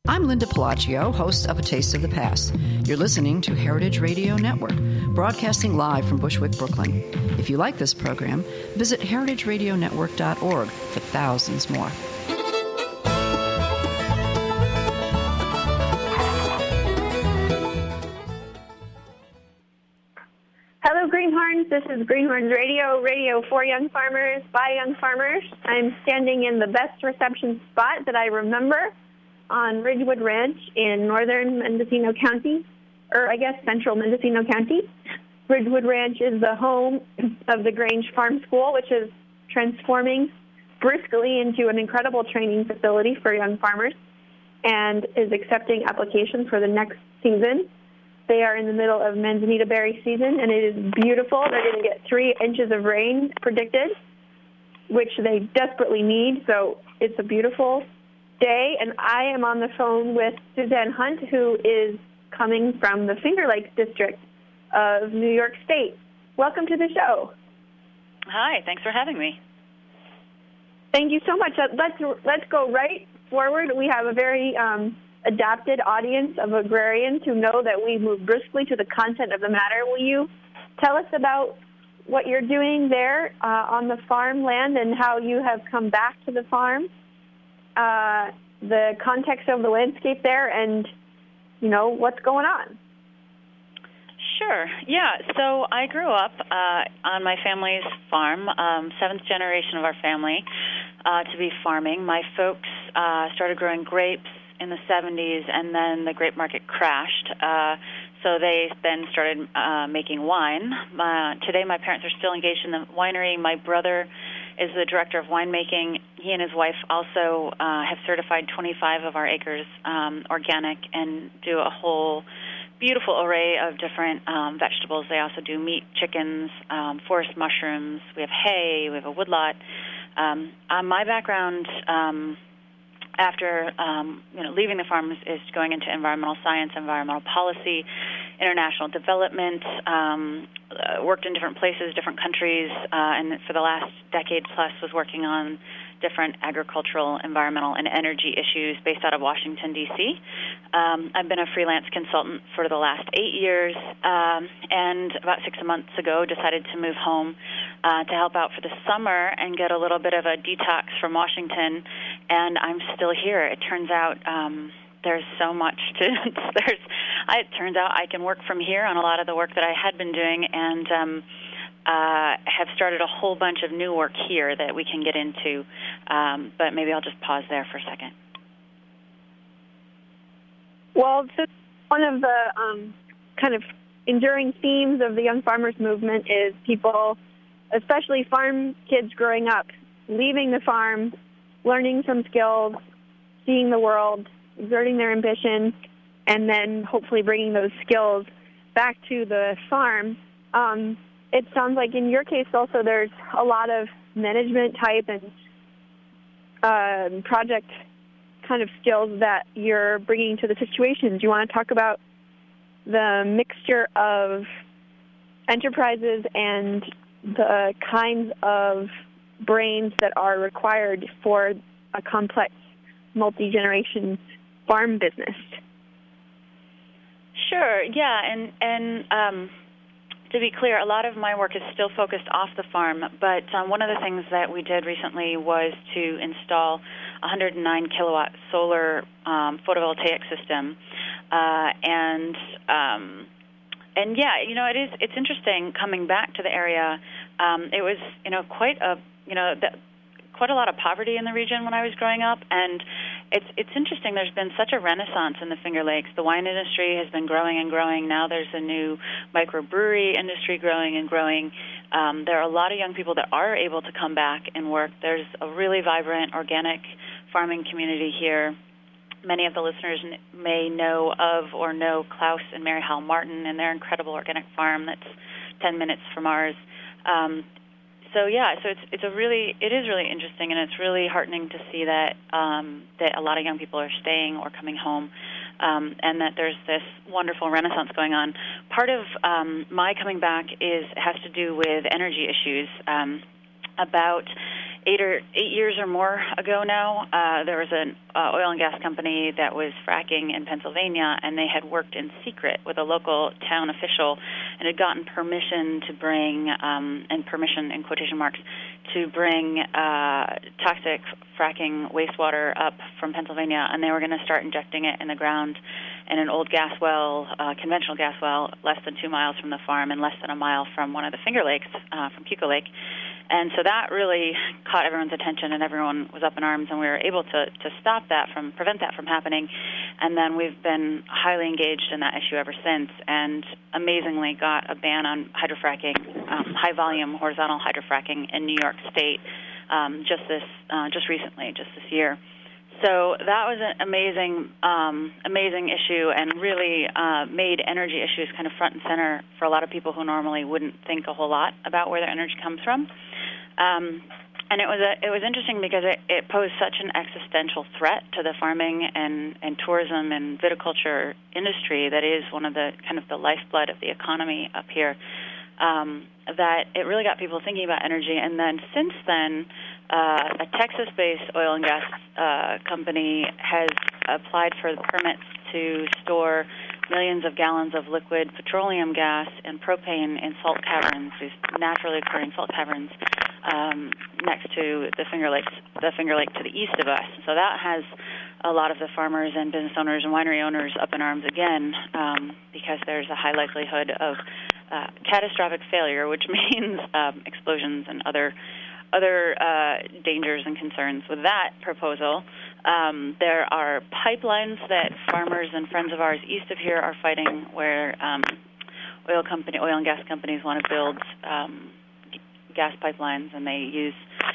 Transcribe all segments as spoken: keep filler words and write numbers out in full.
I'm Linda Palaccio, host of A Taste of the Past. You're listening to Heritage Radio Network, broadcasting live from Bushwick, Brooklyn. If you like this program, visit heritage radio network dot org for thousands more. Hello, Greenhorns. This is Greenhorns Radio, radio for young farmers, by young farmers. I'm standing in the best reception spot that I remember on Ridgewood Ranch in northern Mendocino County, or I guess central Mendocino County. Ridgewood Ranch is the home of the Grange Farm School, which is transforming briskly into an incredible training facility for young farmers and is accepting applications for the next season. They are in the middle of manzanita berry season, and it is beautiful. They're going to get three inches of rain predicted, which they desperately need, so it's a beautiful day. And I am on the phone with Suzanne Hunt, who is coming from the Finger Lakes district of New York State. Welcome to the show. Hi, thanks for having me. Thank you so much. Let's, let's go right forward. We have a very um, adapted audience of agrarians who know that we move briskly to the content of the matter. Will you tell us about what you're doing there uh, on the farmland and how you have come back to the farm, uh, the context of the landscape there, and, you know, what's going on? Sure. Yeah. So I grew up uh, on my family's farm, um, seventh generation of our family uh, to be farming. My folks uh, started growing grapes in the seventies, and then the grape market crashed. Uh, so they then started uh, making wine. Uh, today, my parents are still engaged in the winery. My brother is the director of winemaking. He and his wife also uh, have certified twenty-five of our acres um, organic and do a whole beautiful array of different um, vegetables. They also do meat, chickens, um, forest mushrooms. We have hay. We have a woodlot. Um, uh, my background Um, after um, you know, leaving the farm is, is going into environmental science, environmental policy, international development, um, uh, worked in different places, different countries, uh, and for the last decade plus was working on different agricultural, environmental, and energy issues based out of Washington, D C Um, I've been a freelance consultant for the last eight years, um, and about six months ago decided to move home uh, to help out for the summer and get a little bit of a detox from Washington, and I'm still here. It turns out um, there's so much to, there's, it turns out I can work from here on a lot of the work that I had been doing, and um, Uh, have started a whole bunch of new work here that we can get into, um, but maybe I'll just pause there for a second. Well, so one of the um, kind of enduring themes of the Young Farmers Movement is people, especially farm kids growing up, leaving the farm, learning some skills, seeing the world, exerting their ambition, and then hopefully bringing those skills back to the farm. Um, It sounds like in your case also there's a lot of management type and uh, project kind of skills that you're bringing to the situation. Do you want to talk about the mixture of enterprises and the kinds of brains that are required for a complex multi-generation farm business? Sure, yeah, and, and um to be clear, a lot of my work is still focused off the farm, but um, one of the things that we did recently was to install a one hundred nine kilowatt solar um, photovoltaic system, uh, and um, and yeah, you know, it is it's interesting coming back to the area. Um, it was you know quite a you know the, quite a lot of poverty in the region when I was growing up, and it's it's interesting. There's been such a renaissance in the Finger Lakes. The wine industry has been growing and growing. Now there's a new microbrewery industry growing and growing. Um, there are a lot of young people that are able to come back and work. There's a really vibrant organic farming community here. Many of the listeners may know of or know Klaus and Mary Hal Martin and their incredible organic farm that's ten minutes from ours. Um, So yeah, so it's it's a really it is really interesting, and it's really heartening to see that um, that a lot of young people are staying or coming home, um, and that there's this wonderful renaissance going on. Part of um, my coming back is has to do with energy issues. Um, about eight or eight years or more ago now, uh, there was an uh, oil and gas company that was fracking in Pennsylvania, and they had worked in secret with a local town official and had gotten permission to bring, um, and permission in quotation marks, to bring uh, toxic fracking wastewater up from Pennsylvania, and they were going to start injecting it in the ground in an old gas well, uh, conventional gas well, less than two miles from the farm and less than a mile from one of the Finger Lakes, uh, from Pico Lake. And so that really caught everyone's attention, and everyone was up in arms, and we were able to, to stop that, from prevent that from happening. And then we've been highly engaged in that issue ever since, and amazingly got a ban on hydrofracking, um, high-volume horizontal hydrofracking in New York State um, just this, uh, just recently, just this year. So that was an amazing, um, amazing issue, and really uh, made energy issues kind of front and center for a lot of people who normally wouldn't think a whole lot about where their energy comes from. Um, and it was a, it was interesting because it, it posed such an existential threat to the farming and, and tourism and viticulture industry that is one of the kind of the lifeblood of the economy up here. Um, that it really got people thinking about energy. And then since then, uh, a Texas-based oil and gas uh, company has applied for the permits to store millions of gallons of liquid petroleum gas and propane in salt caverns, these naturally occurring salt caverns, um, next to the Finger Lakes, the Finger Lake to the east of us. So that has a lot of the farmers and business owners and winery owners up in arms again, um, because there's a high likelihood of uh, catastrophic failure, which means um, explosions and other other uh, dangers and concerns with that proposal. Um, there are pipelines that farmers and friends of ours east of here are fighting, where um, oil company, oil and gas companies want to build um, gas pipelines, and they use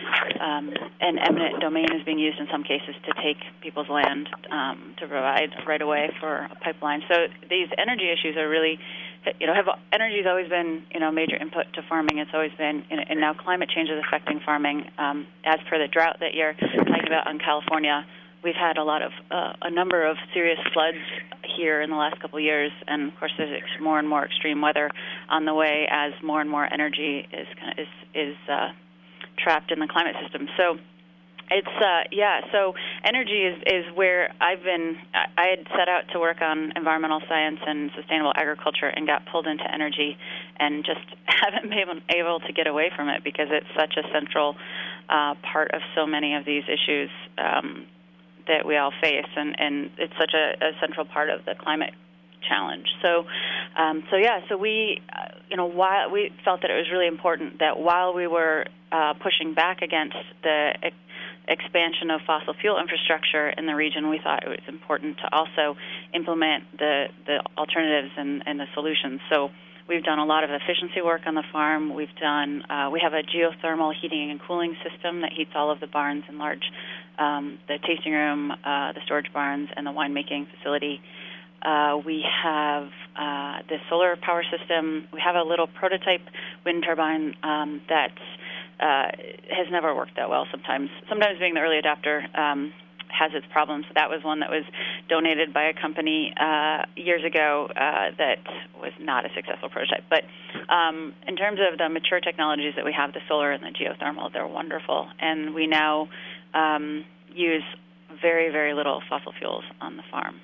um, an eminent domain is being used in some cases to take people's land um, to provide right away for a pipeline. So these energy issues are really, you know, have energy has always been, you know, a major input to farming. It's always been, and now climate change is affecting farming. Um, as per the drought that you're talking about in California, we've had a lot of uh, a number of serious floods here in the last couple of years, and of course there's more and more extreme weather on the way as more and more energy is kind of, is is uh, trapped in the climate system. So it's uh, yeah. So energy is, is where I've been. I had set out to work on environmental science and sustainable agriculture, and got pulled into energy, and just haven't been able, able to get away from it because it's such a central uh, part of so many of these issues um, that we all face, and, and it's such a, a central part of the climate challenge. So, um, so yeah, so we, uh, you know, while we felt that it was really important that while we were uh, pushing back against the ex- expansion of fossil fuel infrastructure in the region, we thought it was important to also implement the, the alternatives and, and the solutions. So we've done a lot of efficiency work on the farm. We've done, uh, we have a geothermal heating and cooling system that heats all of the barns and large, um, the tasting room, uh, the storage barns, and the winemaking facility. Uh, we have uh, the solar power system. We have a little prototype wind turbine um, that uh, has never worked that well sometimes. Sometimes being the early adopter um, has its problems. So that was one that was donated by a company uh, years ago uh, that was not a successful prototype. But um, in terms of the mature technologies that we have, the solar and the geothermal, they're wonderful. And we now um, use very, very little fossil fuels on the farm.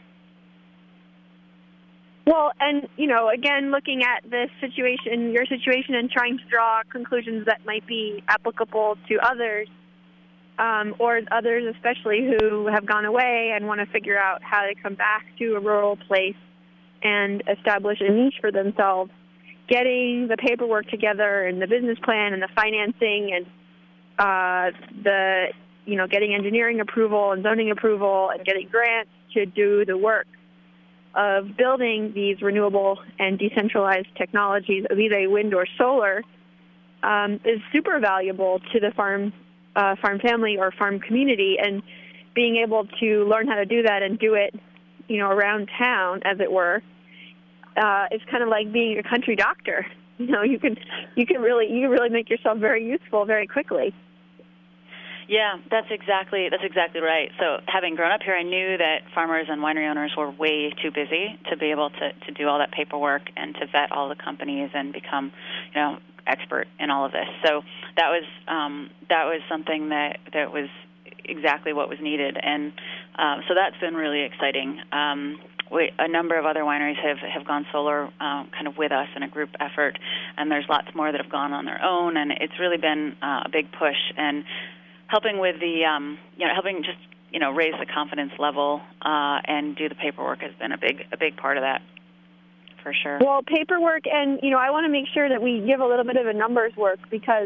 Well, and, you know, again, looking at this situation, your situation, and trying to draw conclusions that might be applicable to others, um, or others especially who have gone away and want to figure out how to come back to a rural place and establish a niche for themselves, getting the paperwork together and the business plan and the financing and uh, the, you know, getting engineering approval and zoning approval and getting grants to do the work of building these renewable and decentralized technologies, be they wind or solar, um, is super valuable to the farm uh, farm family or farm community. And being able to learn how to do that and do it, you know, around town, as it were, uh, is kind of like being a country doctor. You know, you can you can really you can really make yourself very useful very quickly. Yeah, that's exactly that's exactly right. So having grown up here, I knew that farmers and winery owners were way too busy to be able to, to do all that paperwork and to vet all the companies and become, you know, expert in all of this. So that was um, that was something that, that was exactly what was needed, and um, so that's been really exciting. Um, we, a number of other wineries have, have gone solar um, kind of with us in a group effort, and there's lots more that have gone on their own, and it's really been uh, a big push, and helping with the, um, you know, helping just, you know, raise the confidence level uh, and do the paperwork has been a big, a big part of that, for sure. Well, paperwork, and, you know, I want to make sure that we give a little bit of a numbers work because,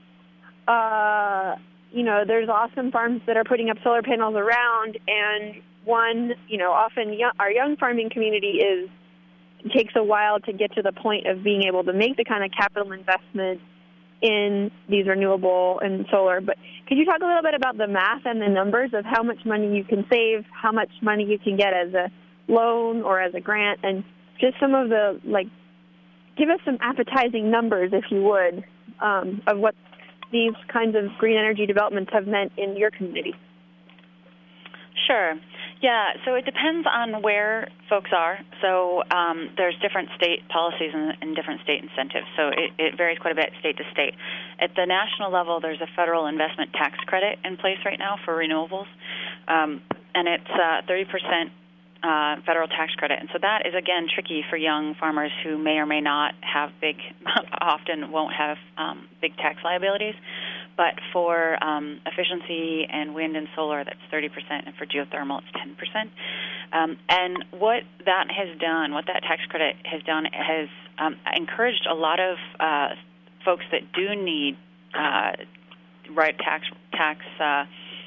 uh, you know, there's awesome farms that are putting up solar panels around, and one, you know, often young, our young farming community is takes a while to get to the point of being able to make the kind of capital investment in these renewable and solar. But could you talk a little bit about the math and the numbers of how much money you can save, how much money you can get as a loan or as a grant, and just some of the, like, give us some appetizing numbers, if you would, um, of what these kinds of green energy developments have meant in your community? Sure. Yeah, so it depends on where folks are. So um, there's different state policies and, and different state incentives. So it, it varies quite a bit state to state. At the national level, there's a federal investment tax credit in place right now for renewables, um, and it's uh, thirty percent uh, federal tax credit. And so that is, again, tricky for young farmers who may or may not have big, often won't have um, big tax liabilities. But for um, efficiency and wind and solar, that's thirty percent, and for geothermal, it's ten percent. Um, and what that has done, what that tax credit has done, has um, encouraged a lot of uh, folks that do need uh, right tax tax uh,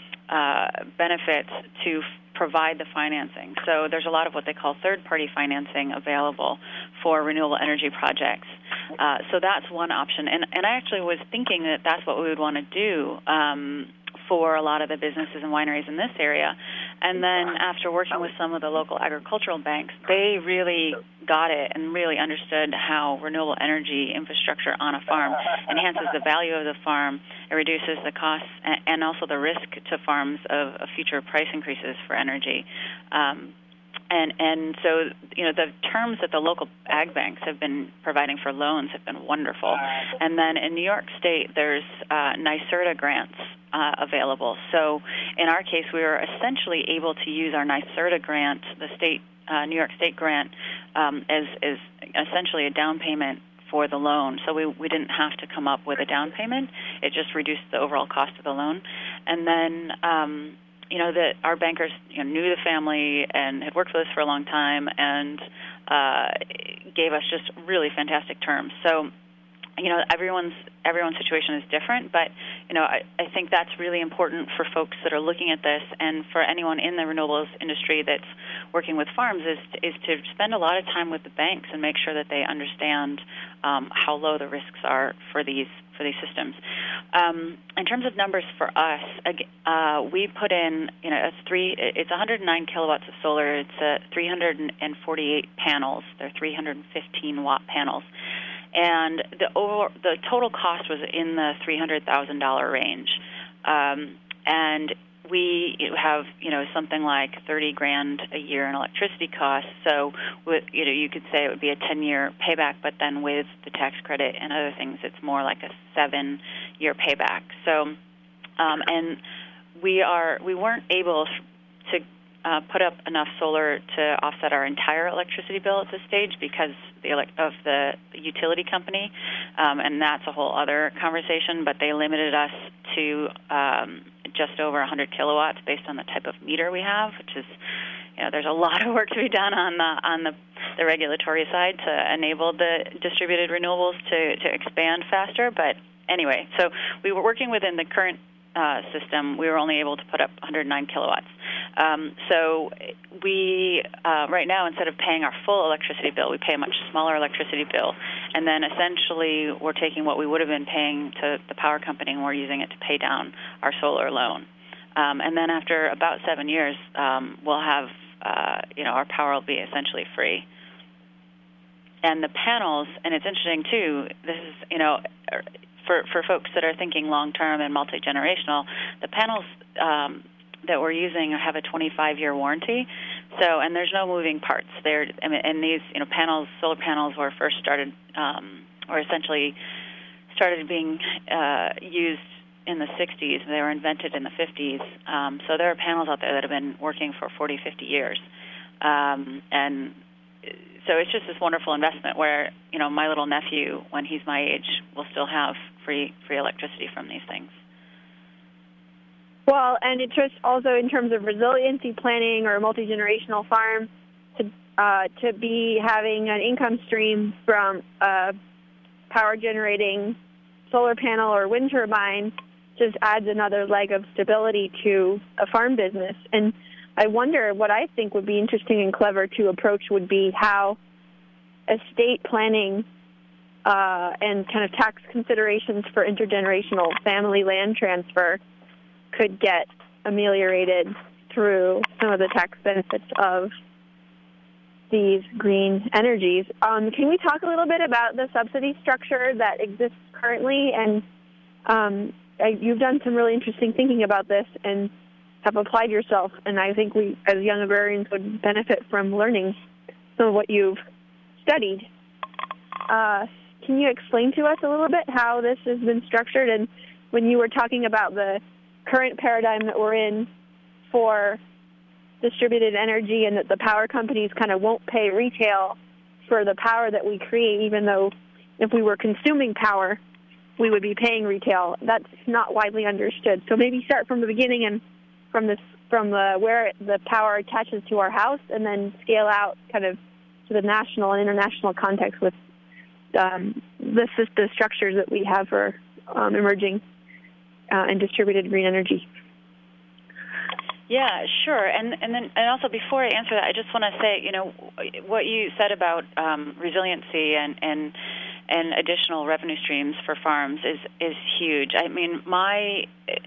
uh, benefits to provide the financing. So there's a lot of what they call third-party financing available for renewable energy projects. Uh, so that's one option. And, and I actually was thinking that that's what we would want to do um, for a lot of the businesses and wineries in this area. And then after working with some of the local agricultural banks, they really got it and really understood how renewable energy infrastructure on a farm enhances the value of the farm, it reduces the costs and also the risk to farms of, of future price increases for energy. Um, And and so, you know, the terms that the local ag banks have been providing for loans have been wonderful. And then in New York State, there's uh, NYSERDA grants uh, available. So in our case, we were essentially able to use our NYSERDA grant, the state uh, New York State grant, um, as, as essentially a down payment for the loan. So we, we didn't have to come up with a down payment. It just reduced the overall cost of the loan. And then um, you know, that our bankers, you know, knew the family and had worked with us for a long time and uh, gave us just really fantastic terms. So, you know, everyone's everyone's situation is different, but, you know, I, I think that's really important for folks that are looking at this and for anyone in the renewables industry that's working with farms is, is to spend a lot of time with the banks and make sure that they understand um, how low the risks are for these for these systems. Um, in terms of numbers for us, uh, we put in, you know, it's three. It's one hundred nine kilowatts of solar. It's uh, three hundred forty-eight panels. They're three hundred fifteen watt panels, and the over, the total cost was in the three hundred thousand dollar range. Um, and we have, you know, something like thirty grand a year in electricity costs. So, with, you know, you could say it would be a ten-year payback, but then with the tax credit and other things, it's more like a seven-year payback. So, um, and we are we weren't able to uh, put up enough solar to offset our entire electricity bill at this stage because the elect- of the utility company, um, and that's a whole other conversation. But they limited us to um, just over one hundred kilowatts based on the type of meter we have, which is, you know, there's a lot of work to be done on the on the, the regulatory side to enable the distributed renewables to, to expand faster. But anyway, so we were working within the current uh, system. We were only able to put up one hundred nine kilowatts. Um, so we, uh, right now, instead of paying our full electricity bill, we pay a much smaller electricity bill. And then essentially we're taking what we would have been paying to the power company and we're using it to pay down our solar loan. Um, and then after about seven years, um, we'll have, uh, you know, our power will be essentially free. And the panels, and it's interesting too, this is, you know, for, for folks that are thinking long-term and multi-generational, the panels um, that we're using have a twenty-five year warranty. So, and there's no moving parts. They're, I mean, and these, you know, panels, solar panels were first started, um, or essentially started being uh, used in the sixties. They were invented in the fifties. Um, so there are panels out there that have been working for forty, fifty years. Um, and so it's just this wonderful investment where, you know, my little nephew, when he's my age, will still have free free electricity from these things. Well, and it's just also in terms of resiliency planning or a multi-generational farm, to uh, to be having an income stream from a power-generating solar panel or wind turbine just adds another leg of stability to a farm business. And I wonder, what I think would be interesting and clever to approach would be how estate planning uh, and kind of tax considerations for intergenerational family land transfer could get ameliorated through some of the tax benefits of these green energies. Um, can we talk a little bit about the subsidy structure that exists currently? And um, I, you've done some really interesting thinking about this and have applied yourself, and I think we, as young agrarians, would benefit from learning some of what you've studied. Uh, can you explain to us a little bit how this has been structured? And when you were talking about the current paradigm that we're in for distributed energy and that the power companies kind of won't pay retail for the power that we create, even though if we were consuming power, we would be paying retail. That's not widely understood. So maybe start from the beginning and from this, from the where the power attaches to our house, and then scale out kind of to the national and international context with um, the, the structures that we have for um, emerging uh, and distributed green energy. Yeah, sure. And and then and also before I answer that, I just want to say, you know, what you said about um, resiliency and and and additional revenue streams for farms is is huge. I mean, my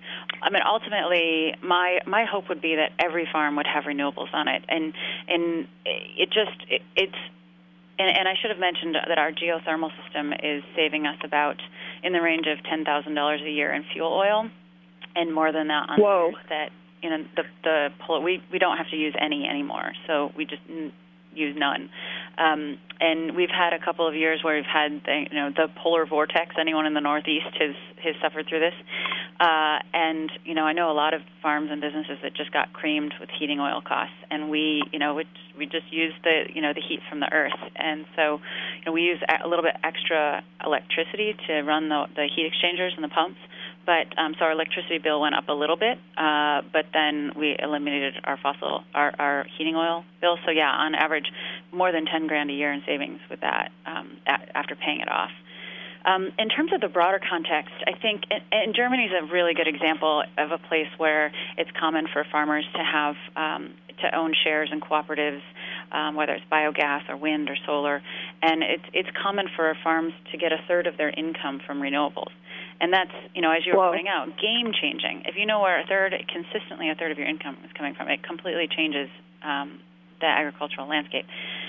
I mean, ultimately, my my hope would be that every farm would have renewables on it, and and it just it, it's. And, and I should have mentioned that our geothermal system is saving us about in the range of ten thousand dollars a year in fuel oil, and more than that on Whoa. that. You know, the the we we don't have to use any anymore, so we just n- use none. Um, and we've had a couple of years where we've had the, you know the polar vortex. Anyone in the Northeast has has suffered through this, uh, and you know I know a lot of farms and businesses that just got creamed with heating oil costs, and we you know we we just use the you know the heat from the earth, and so you know we use a little bit extra electricity to run the the heat exchangers and the pumps. But um, so our electricity bill went up a little bit, uh, but then we eliminated our fossil, our, our heating oil bill. So yeah, on average, more than ten grand a year in savings with that um, a- after paying it off. Um, in terms of the broader context, I think, and, and Germany is a really good example of a place where it's common for farmers to have um, to own shares in cooperatives, um, whether it's biogas or wind or solar, and it's it's common for farms to get a third of their income from renewables. And that's, you know, as you were Whoa. pointing out, game-changing. If you know where a third, consistently a third of your income is coming from, it completely changes um, the agricultural landscape.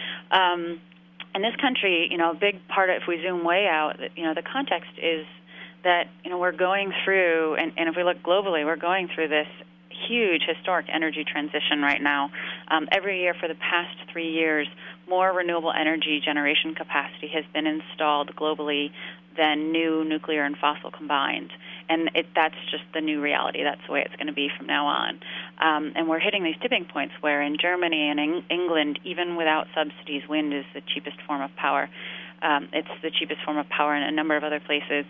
Um, in this country, you know, a big part of, if we zoom way out, you know, the context is that, you know, we're going through, and, and if we look globally, we're going through this huge historic energy transition right now. Um, every year for the past three years, more renewable energy generation capacity has been installed globally than new nuclear and fossil combined. And it, that's just the new reality. That's the way it's going to be from now on. Um, and we're hitting these tipping points where in Germany and in England, even without subsidies, wind is the cheapest form of power. Um, it's the cheapest form of power in a number of other places.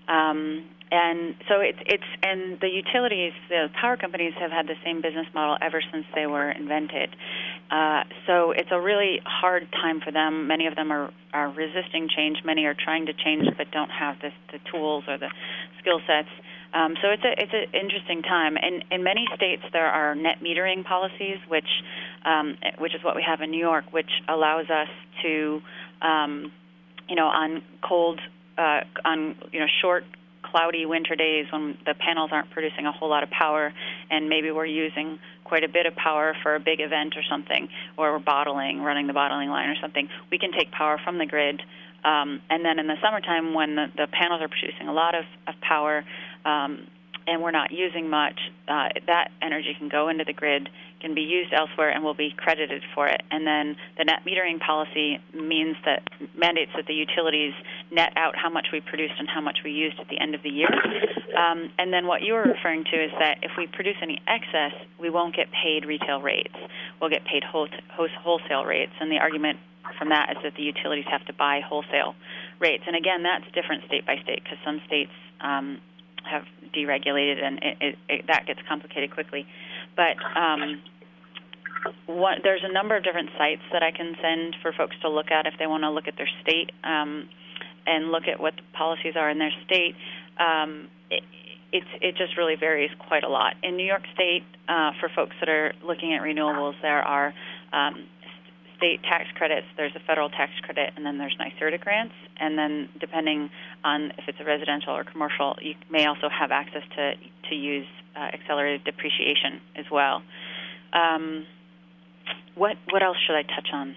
Um, and so it's, it's, and the utilities, the power companies have had the same business model ever since they were invented. Uh, so it's a really hard time for them. Many of them are, are resisting change. Many are trying to change but don't have this, the tools or the skill sets. Um, so it's a it's an interesting time. And in many states there are net metering policies, which um, which is what we have in New York, which allows us to, um, you know, on cold, uh, on you know short, cloudy winter days when the panels aren't producing a whole lot of power, and maybe we're using quite a bit of power for a big event or something, or we're bottling, running the bottling line or something, we can take power from the grid. Um, and then in the summertime when the, the panels are producing a lot of, of power um, and we're not using much, uh, that energy can go into the grid, can be used elsewhere and will be credited for it. And then the net metering policy means that mandates that the utilities net out how much we produced and how much we used at the end of the year. Um, and then what you were referring to is that if we produce any excess, we won't get paid retail rates. We'll get paid wholesale rates. And the argument from that is that the utilities have to buy wholesale rates. And again, that's different state by state because some states um, have deregulated, and it, it, it, that gets complicated quickly. But um, what, there's a number of different sites that I can send for folks to look at if they want to look at their state um, and look at what the policies are in their state. Um, it, it's, it just really varies quite a lot. In New York State, uh, for folks that are looking at renewables, there are um, state tax credits, there's a federal tax credit, and then there's NYSERDA grants. And then depending on if it's a residential or commercial, you may also have access to, to use uh, accelerated depreciation as well. Um, what what else should I touch on?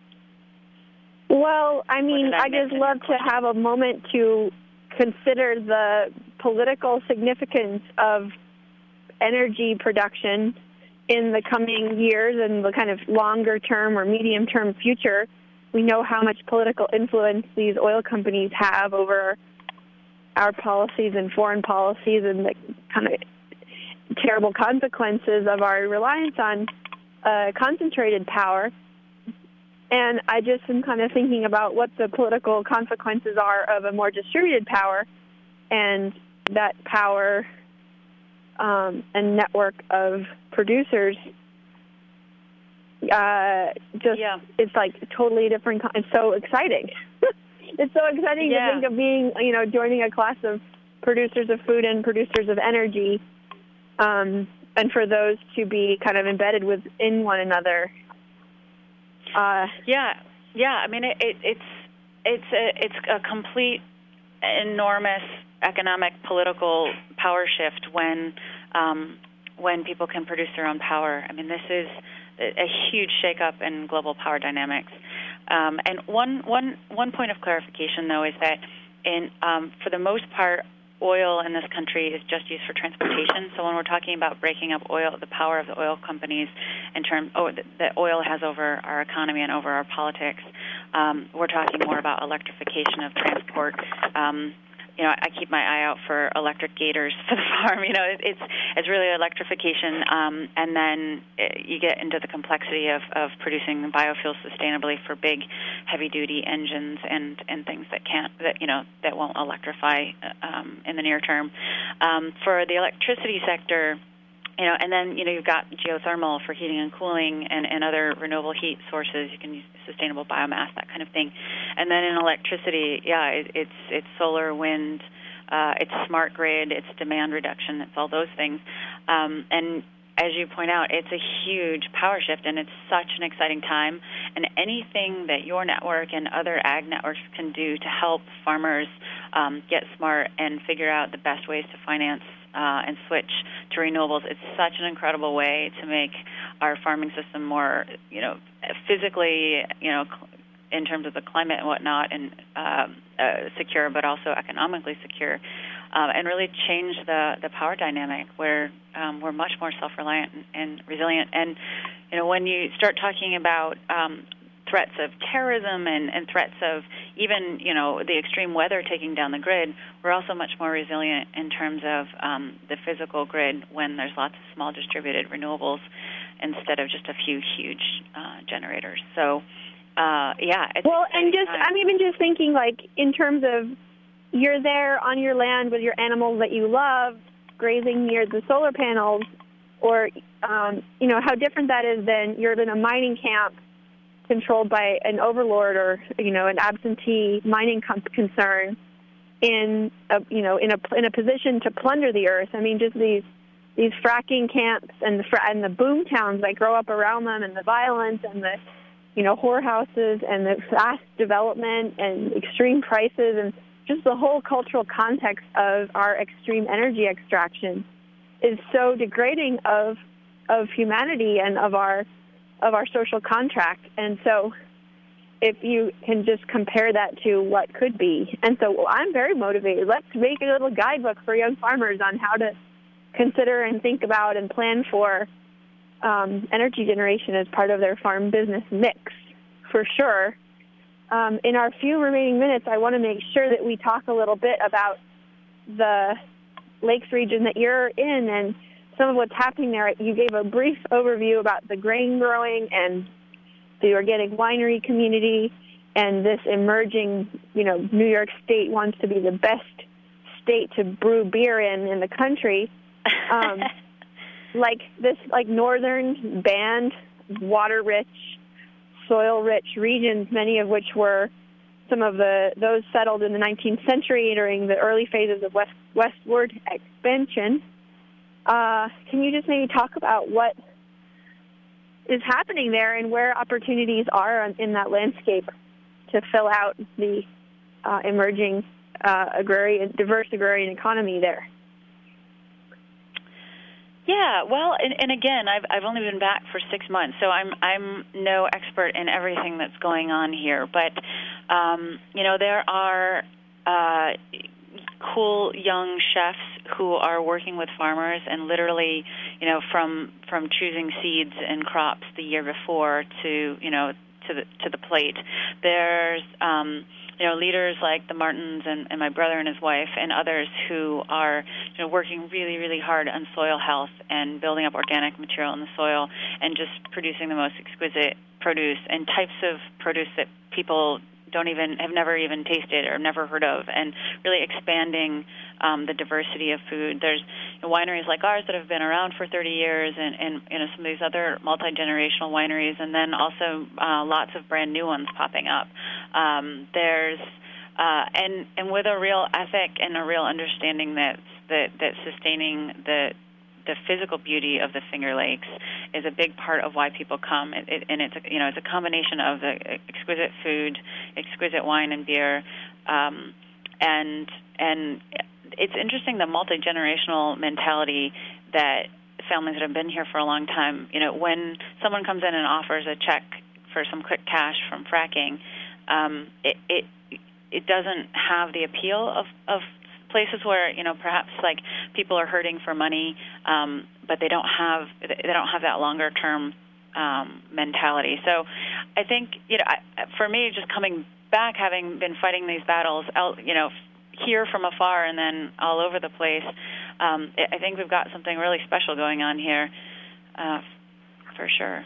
Well, I mean, I just love to have a moment to consider the political significance of energy production in the coming years and the kind of longer-term or medium-term future. We know how much political influence these oil companies have over our policies and foreign policies and the kind of terrible consequences of our reliance on uh, concentrated power. And I just am kind of thinking about what the political consequences are of a more distributed power, and that power um, and network of producers uh, just, yeah. It's like totally different. It's so exciting. It's so exciting yeah. to think of being, you know, joining a class of producers of food and producers of energy, um, and for those to be kind of embedded within one another. Uh, yeah, yeah. I mean, it, it, it's it's a, it's a complete, enormous economic, political power shift when um, when people can produce their own power. I mean, this is a huge shakeup in global power dynamics. Um, and one one one point of clarification, though, is that in um, for the most part, oil in this country is just used for transportation. So when we're talking about breaking up oil, the power of the oil companies in terms oh, that oil has over our economy and over our politics, um, we're talking more about electrification of transport. Um, you know, I keep my eye out for electric gators for the farm. You know, it, it's it's really electrification, um, and then it, you get into the complexity of, of producing biofuels sustainably for big, heavy-duty engines and, and things that can't that you know that won't electrify um, in the near term. Um, for the electricity sector, you know, and then you know you've got geothermal for heating and cooling, and, and other renewable heat sources. You can use sustainable biomass, that kind of thing. And then in electricity, yeah, it, it's it's solar, wind, uh, it's smart grid, it's demand reduction, it's all those things. Um, and as you point out, it's a huge power shift, and it's such an exciting time. And anything that your network and other ag networks can do to help farmers um, get smart and figure out the best ways to finance Uh, and switch to renewables, it's such an incredible way to make our farming system more, you know, physically, you know, in terms of the climate and whatnot, and uh, uh, secure, but also economically secure, uh, and really change the, the power dynamic where um, we're much more self-reliant and, and resilient. And, you know, when you start talking about um, threats of terrorism and, and threats of even, you know, the extreme weather taking down the grid, we're also much more resilient in terms of um, the physical grid when there's lots of small distributed renewables instead of just a few huge uh, generators. So, uh, yeah. It's well, and just, time. I'm even just thinking, like, in terms of you're there on your land with your animals that you love, grazing near the solar panels, or, um, you know, how different that is than you're in a mining camp controlled by an overlord or, you know, an absentee mining com- concern in a, you know, in a in a position to plunder the earth. I mean, just these these fracking camps and the fra- and the boom towns that grow up around them, and the violence and the, you know, whorehouses and the fast development and extreme prices, and just the whole cultural context of our extreme energy extraction is so degrading of of humanity and of our of our social contract. And so if you can just compare that to what could be. And so well, I'm very motivated. Let's make a little guidebook for young farmers on how to consider and think about and plan for um, energy generation as part of their farm business mix, for sure. Um, in our few remaining minutes, I want to make sure that we talk a little bit about the Lakes region that you're in and some of what's happening there. You gave a brief overview about the grain growing and the organic winery community and this emerging, you know, New York State wants to be the best state to brew beer in in the country. Um, like this, like northern band, water-rich, soil-rich regions, many of which were some of the those settled in the nineteenth century during the early phases of west, westward expansion. Uh, can you just maybe talk about what is happening there and where opportunities are in that landscape to fill out the uh, emerging uh, agrarian, diverse agrarian economy there? Yeah, well, and, and again, I've I've only been back for six months, so I'm I'm no expert in everything that's going on here. But um, you know, there are uh, cool young chefs who are working with farmers, and literally, you know, from from choosing seeds and crops the year before to you know to the to the plate. There's um, you know, leaders like the Martins and, and my brother and his wife and others who are, you know, working really, really hard on soil health and building up organic material in the soil and just producing the most exquisite produce and types of produce that people don't even, have never even tasted or never heard of, and really expanding um, the diversity of food. There's you know, wineries like ours that have been around for thirty years, and, and you know some of these other multi-generational wineries, and then also uh, lots of brand new ones popping up. Um, there's uh, and and with a real ethic and a real understanding that that that sustaining the the physical beauty of the Finger Lakes is a big part of why people come, it, it, and it's a, you know it's a combination of the exquisite food, exquisite wine and beer, um, and and it's interesting the multi-generational mentality that families that have been here for a long time. You know, when someone comes in and offers a check for some quick cash from fracking, um, it, it it doesn't have the appeal of of places where you know perhaps like people are hurting for money, um, but they don't have they don't have that longer term um, mentality. So I think you know I, for me, just coming back, having been fighting these battles, out, you know, here from afar and then all over the place, um, I think we've got something really special going on here, uh, for sure.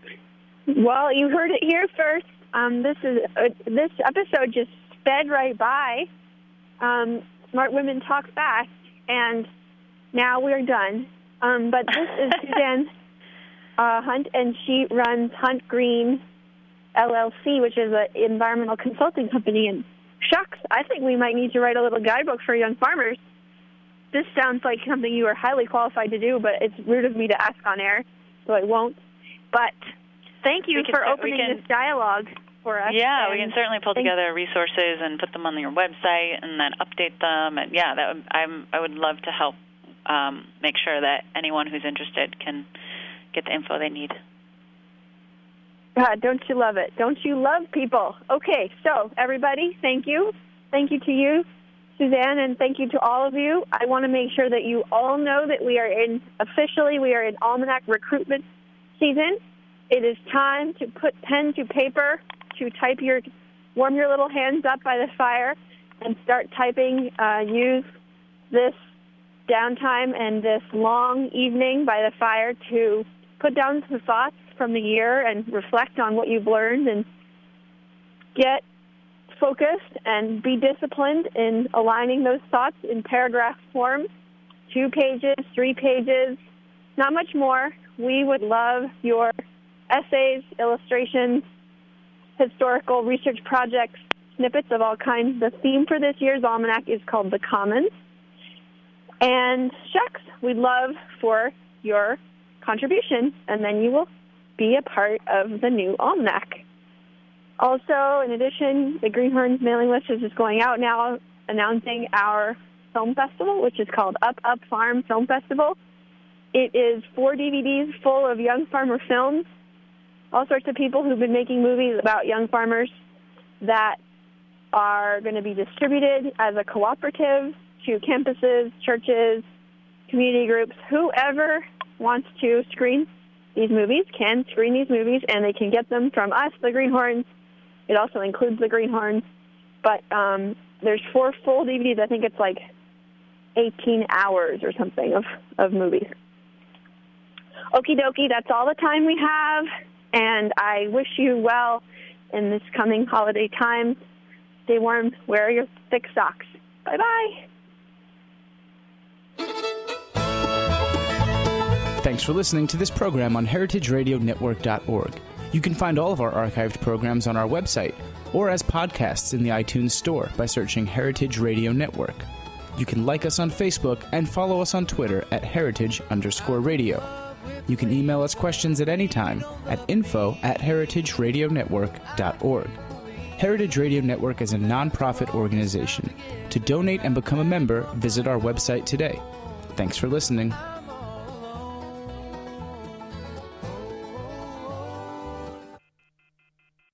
Well, you heard it here first. Um, this is uh, this episode just sped right by. Um, Smart Women Talk Fast, and now we're done. Um, but this is Suzanne uh, Hunt, and she runs Hunt Green L L C, which is an environmental consulting company. And shucks, I think we might need to write a little guidebook for young farmers. This sounds like something you are highly qualified to do, but it's weird of me to ask on air, so I won't. But thank you can, for opening can, this dialogue for us. Yeah, we can certainly pull together resources and put them on your website and then update them. And yeah, that would, I'm, I would love to help um, make sure that anyone who's interested can get the info they need. God, don't you love it? Don't you love people? Okay, so everybody, thank you. Thank you to you, Suzanne, and thank you to all of you. I want to make sure that you all know that we are in, officially, we are in Almanac recruitment season. It is time to put pen to paper, to type your, warm your little hands up by the fire and start typing. Uh, use this downtime and this long evening by the fire to put down some thoughts from the year and reflect on what you've learned and get focused and be disciplined in aligning those thoughts in paragraph form, two pages, three pages, not much more. We would love your essays, illustrations, historical research projects, snippets of all kinds. The theme for this year's almanac is called The Commons. And shucks, we'd love for your contribution, and then you will be a part of the new almanac. Also, in addition, the Greenhorns mailing list is just going out now announcing our film festival, which is called Up Up Farm Film Festival. It is four D V Ds full of young farmer films, all sorts of people who've been making movies about young farmers that are going to be distributed as a cooperative to campuses, churches, community groups, whoever wants to screen these movies, can screen these movies, and they can get them from us, the Greenhorns. It also includes the Greenhorns. But um, there's four full D V Ds. I think it's like eighteen hours or something of, of movies. Okie dokie, that's all the time we have. And I wish you well in this coming holiday time. Stay warm. Wear your thick socks. Bye-bye. Thanks for listening to this program on heritage radio network dot org. You can find all of our archived programs on our website or as podcasts in the iTunes Store by searching Heritage Radio Network. You can like us on Facebook and follow us on Twitter at heritage underscore radio. You can email us questions at any time at info at heritage radio network dot org. Heritage Radio Network is a nonprofit organization. To donate and become a member, visit our website today. Thanks for listening.